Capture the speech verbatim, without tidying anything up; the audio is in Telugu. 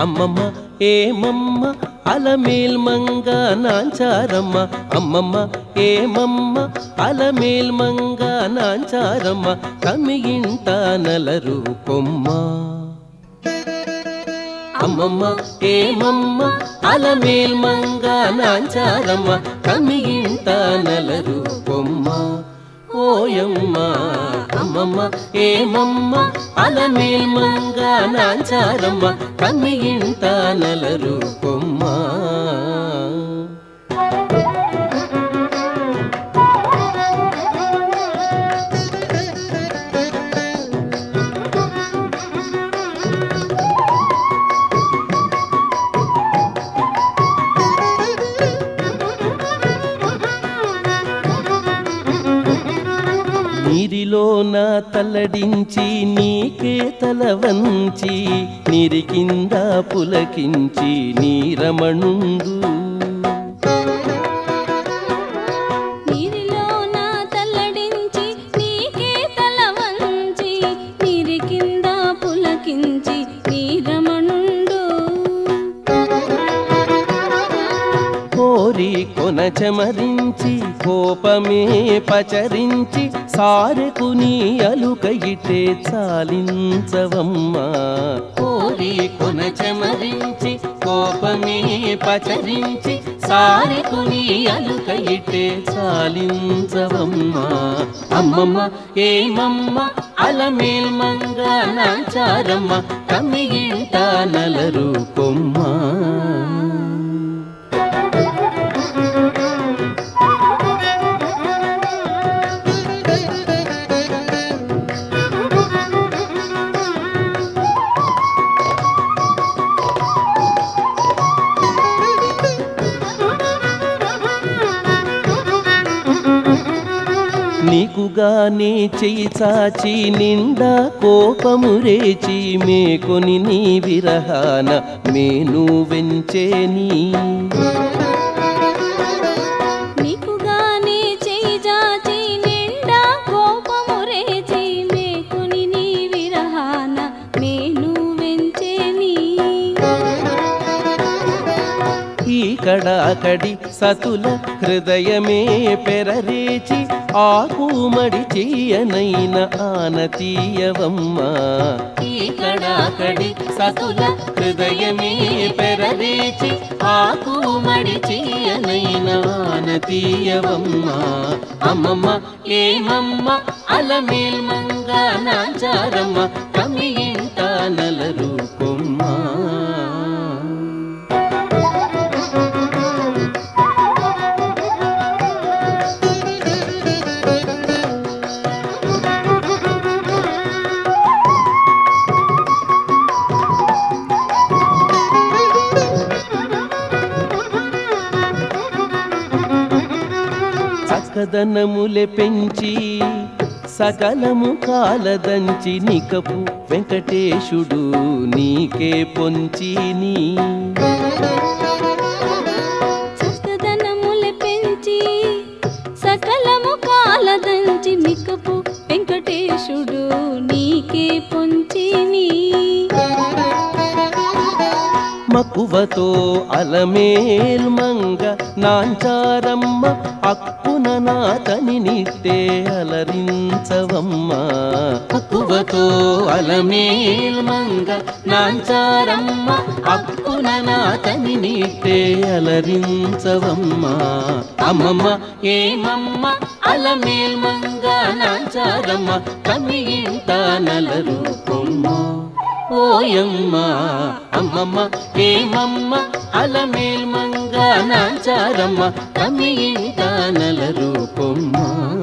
అమ్మమ్మ ఏమమ్మ అలమేల్ మంగ నాంచారమ్మ అమ్మమ్మ ఏమమ్మ అలమేల్ మంగ నాంచారమ్మ కమియింట నలరు కొమ్మ అమ్మమ్మ ఏమమ్మ అలమేల్ మంగ నాంచారమ్మ కమియింట నలరు కొమ్మ ఓయమ్మ అమ్మమ్మ ఏమమ్మ అలమేల్ మంగ నాంచారమ్మ కమియింట నలరు కొమ్మ నీరిలోన తల్లడించి నీకే తల వంచి నీరి కింద పులకించి నీరమణుండు నీరిలోన తల్లడించి నీకే తల వంచి నీరి కింద పులకించి నీరమణుండు కోరి కొన చెమరించి కోపమే పచరించి సారెకు నీ అలుకయితే చాలించవమ్మా కోరి కొన చెమరించి కోపమే పచరించి సారెకు నీ అలుకయితే చాలించవమ్మా అమ్మమ్మ ఏమమ్మ అలమేల్ మంగ నాంచారమ్మ కమియింట నలరు కొమ్మ నీకుగానే చెయ్యి చాచి నిండా కోపము రేచి మేకొని నీ విరహాన మేను వెంచేని నీకుగానే చెయ్యి చాచి నిండా కోపము రేచి మేకొని నీ విరహాన మేను వెంచేని ఈకడ అకడి సతుల హృదయమే పెరరేచి ఆకుమడి తీయనైన ఆనతీయవమ్మ ఈకడ అకడి సతుల హృదయమే పెరరేచి ఆకుమడి తీయనైన ఆనతీయవమ్మ అమ్మమ్మ ఏమమ్మ అలమేల్ మంగ నాంచారమ్మ కమియింట నలరు కొమ్మ చక్కదనములే పెంచి సకలము కాలదంచి నికపు వెంకటేశుడు నీకే పొంచిని చక్కదనములే పెంచి సకలము కాలదంచి నికపు వెంకటేశుడు నీకే పొంచిని మక్కువతో అలమేల్ మంగ నాంచారమ్మ అక్కున నాతని నిట్టే అలరించవమ్మ మక్కువతో అలమేల్ మంగ నాంచారమ్మ అక్కున నాతని నిట్టే అలరించవమ్మ అమ్మమ్మ ఏమమ్మ అలమేల్ మంగ నాంచారమ్మ కమియింట నలరు కొమ్మ ఓయమ్మ అమ్మమ్మ ఏమమ్మ అలమేల్ మంగ నాంచారమ్మ కమియింట నలరు కొమ్మ